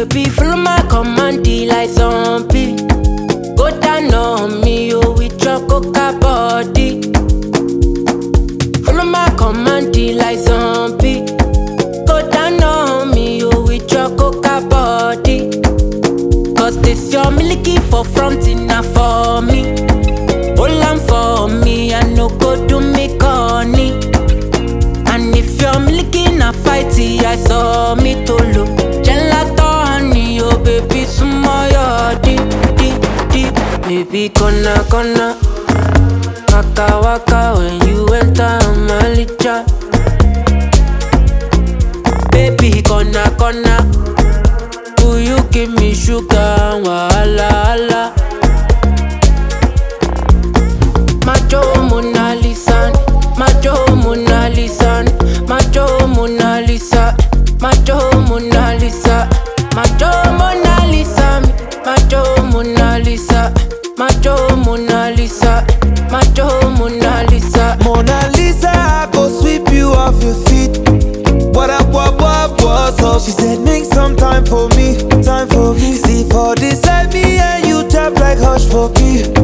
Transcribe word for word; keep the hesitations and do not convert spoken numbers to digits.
baby, follow my command, like zombie. Go down on me, oh, with your coca body. Follow my command, like zombie. Go down on me, oh, with your coca body. Cause this your milky for front enough for me. Hold on for me, I no go do me corny. And if you're milky na fighty, I saw me to look. Gelato honey, oh baby, sumo yo di, di, di. Baby, kona, kona. Waka, waka, when you enter my licha. Baby, kona, kona. Will you give me sugar, wahala, hala. Macho Mona Lisa, Macho Mona Lisa, Macho Mona Lisa, Macho Mona Lisa, Macho Mona Lisa, Macho Mona Lisa, Macho Mona Lisa, Macho Mona Lisa. Mona Lisa, I go sweep you off your feet. What up, what, what, what's up? She said, make some time for me, time for me. See for this, let me and you tap like hush puppy.